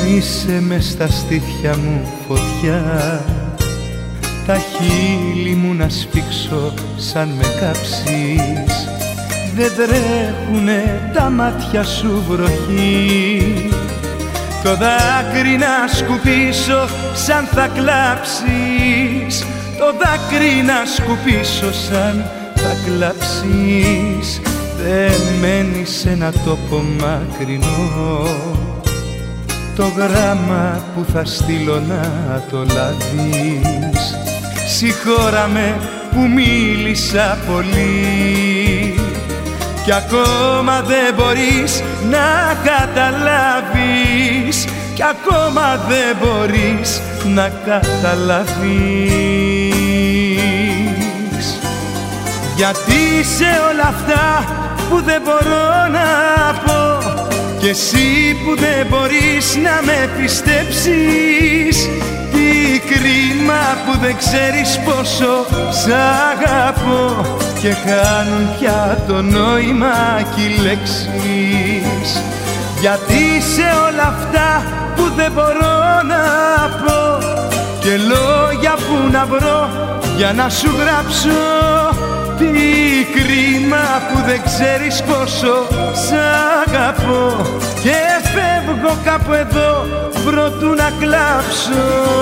είσαι μες στα στήθια μου φωτιά, τα χείλη μου να σφίξω σαν με κάψεις. Δεν τρέχουνε τα μάτια σου βροχή, το δάκρυ να σκουπίσω σαν θα κλάψεις, το δάκρυ να σκουπίσω σαν θα κλάψεις. Δεν μένεις σε ένα τόπο μακρινό, το γράμμα που θα στείλω να το λάβεις. Συγχώρα με που μίλησα πολύ κι ακόμα δεν μπορείς να καταλάβεις, κι ακόμα δεν μπορείς να καταλάβεις. Γιατί σε όλα αυτά που δεν μπορώ να πω κι εσύ που δεν μπορείς να με πιστέψεις, τι κρίμα που δεν ξέρεις πόσο σ' αγαπώ και χάνουν πια το νόημα κι οι λέξεις. Γιατί σε όλα αυτά που δεν μπορώ να πω και λόγια που να βρω για να σου γράψω, τι κρίμα που δεν ξέρεις πόσο σ' αγαπώ και φεύγω κάπου εδώ προτού να κλάψω.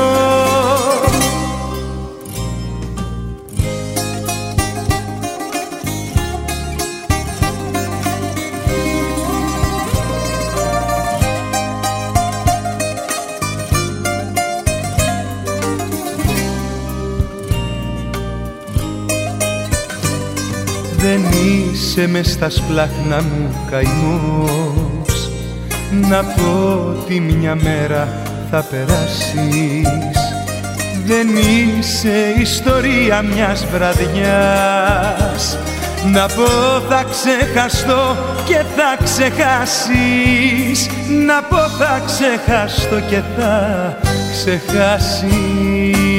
Δεν είσαι μες στα σπλάχνα μου καημός, να πω ότι μια μέρα θα περάσεις. Δεν είσαι ιστορία μιας βραδιάς, να πω θα ξεχαστώ και θα ξεχάσεις, να πω θα ξεχαστώ και θα ξεχάσεις.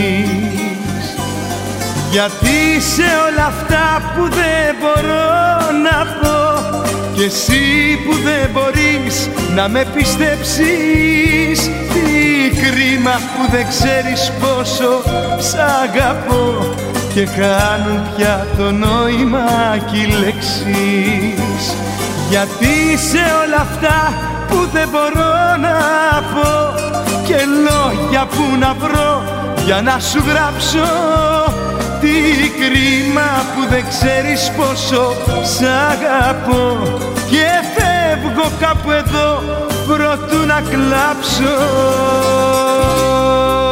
Γιατί σε όλα αυτά που δεν μπορώ να πω κι εσύ που δεν μπορείς να με πιστέψεις, τι κρίμα που δεν ξέρεις πόσο σ' αγαπώ και χάνουν πια το νόημα κι οι λέξεις. Γιατί σε όλα αυτά που δεν μπορώ να πω και λόγια που να βρω για να σου γράψω, τι κρίμα που δεν ξέρεις πόσο σ' αγαπώ και φεύγω κάπου εδώ προτού να κλάψω.